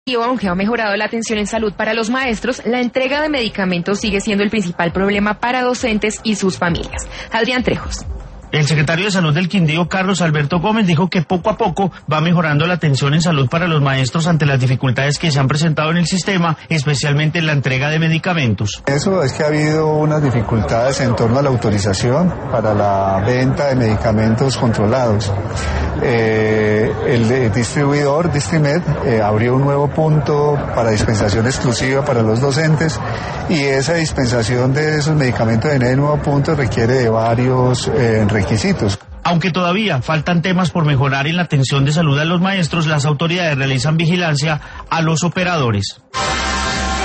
Aunque ha mejorado la atención en salud para los maestros, la entrega de medicamentos sigue siendo el principal problema para docentes y sus familias. Adrián Trejos. El secretario de Salud del Quindío, Carlos Alberto Gómez, dijo que poco a poco va mejorando la atención en salud para los maestros ante las dificultades que se han presentado en el sistema, especialmente en la entrega de medicamentos. Eso es que ha habido unas dificultades en torno a la autorización para la venta de medicamentos controlados. El distribuidor, Distrimed, abrió un nuevo punto para dispensación exclusiva para los docentes y esa dispensación de esos medicamentos en el nuevo punto requiere de varios requisitos. Aunque todavía faltan temas por mejorar en la atención de salud a los maestros, las autoridades realizan vigilancia a los operadores.